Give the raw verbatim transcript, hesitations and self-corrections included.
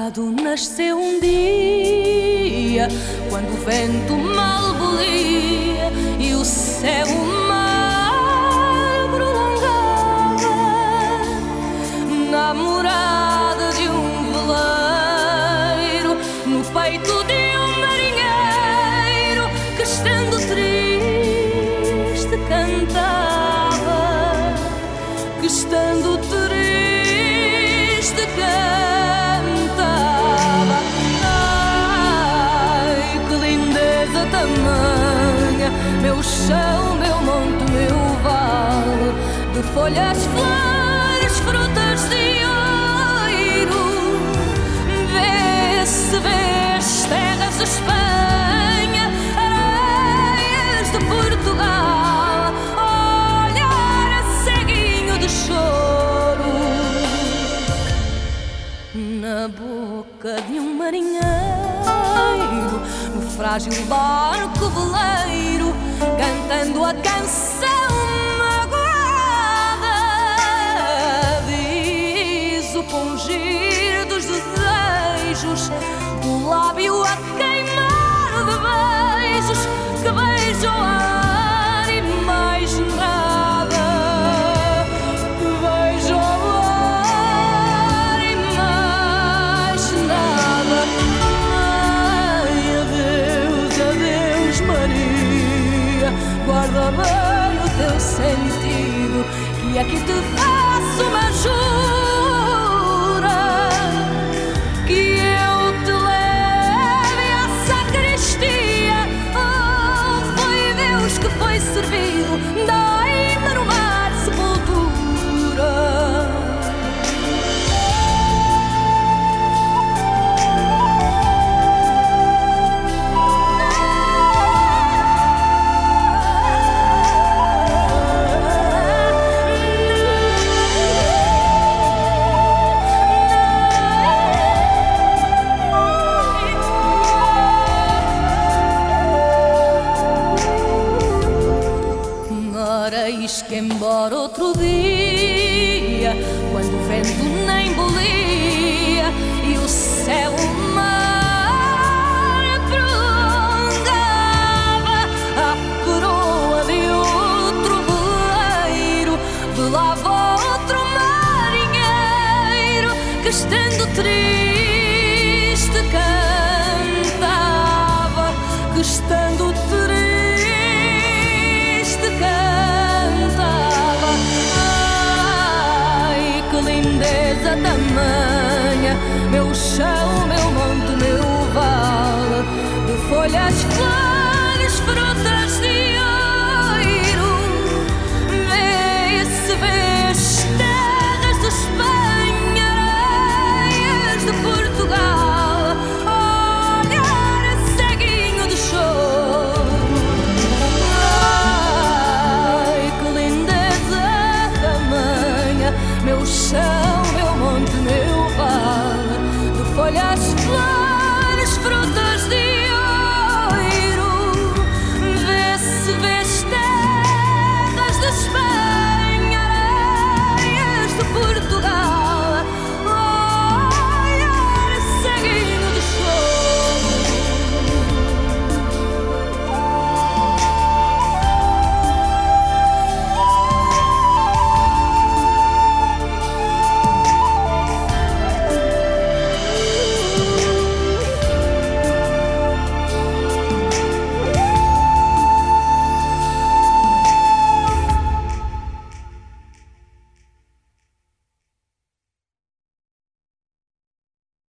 fado nasceu um dia, quando o vento mal bolia e o céu mar prolongava, na morada de um veleiro, no peito de um marinheiro que, estando triste, cantava, que estando triste cantava. Ai, que lindeza tamanha, meu chão, meu monte, meu vale, de folhas, flores, frutas de ouro. Vê-se, vês terras de Espanha, areias de Portugal, olhar a ceguinho de choro na boca de um marinheiro, no frágil barco veleiro, cantando a canção magoada. Diz o pungir dos desejos, o lábio a queimar de beijos, que beijam o ar e mais nada, que beijam o ar e mais nada. Ai, adeus, adeus, Maria, guarda bem o teu sentido, que aqui te faço uma jura, que eu te leve à sacristia. Oh, foi Deus que foi servido, dai-me no mar sepultura. Eis que embora outro dia, quando o vento nem bolia e o céu o mar prolongava, a coroa de outro veleiro velava outro marinheiro que, estando triste, cantava, que estando triste cantava. Ai, que lindeza tamanha, meu chão, meu monte, meu vale, de folhas, flores, frutas